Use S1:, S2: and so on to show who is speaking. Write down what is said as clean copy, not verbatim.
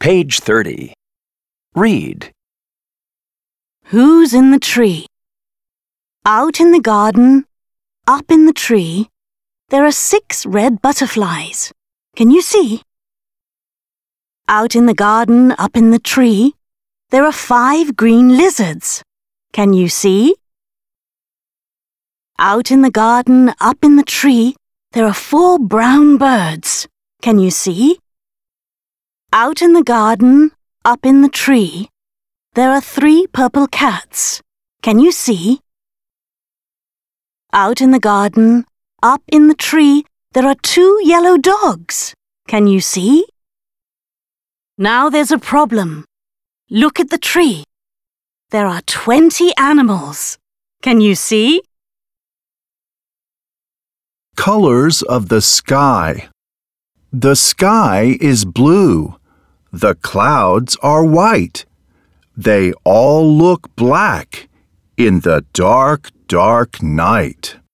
S1: Page 30. Read.
S2: Who's in the tree? Out in the garden, up in the tree, there are 6 red butterflies. Can you see? Out in the garden, up in the tree, there are 5 green lizards. Can you see? Out in the garden, up in the tree, there are 4 brown birds. Can you see? Out in the garden, up in the tree, there are 3 purple cats. Can you see? Out in the garden, up in the tree, there are 2 yellow dogs. Can you see? Now there's a problem. Look at the tree. There are 20 animals. Can you see?
S3: Colors of the sky. The sky is blue. The clouds are white. They all look black in the dark, dark night.